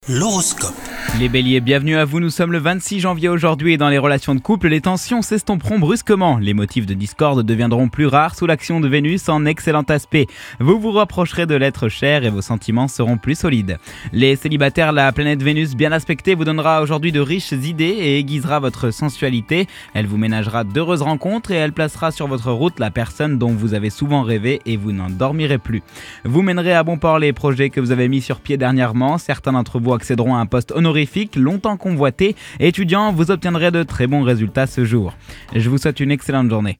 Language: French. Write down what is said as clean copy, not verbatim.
L'horoscope. Les béliers, bienvenue à vous, nous sommes le 26 janvier aujourd'hui et dans les relations de couple, les tensions s'estomperont brusquement. Les motifs de discorde deviendront plus rares sous l'action de Vénus en excellent aspect. Vous vous rapprocherez de l'être cher et vos sentiments seront plus solides. Les célibataires, la planète Vénus bien aspectée vous donnera aujourd'hui de riches idées et aiguisera votre sensualité. Elle vous ménagera d'heureuses rencontres et elle placera sur votre route la personne dont vous avez souvent rêvé et vous n'en dormirez plus. Vous mènerez à bon port les projets que vous avez mis sur pied dernièrement. Certains d'entre vous accéderont à un poste honorifique longtemps convoité. Étudiants, vous obtiendrez de très bons résultats ce jour. Je vous souhaite une excellente journée.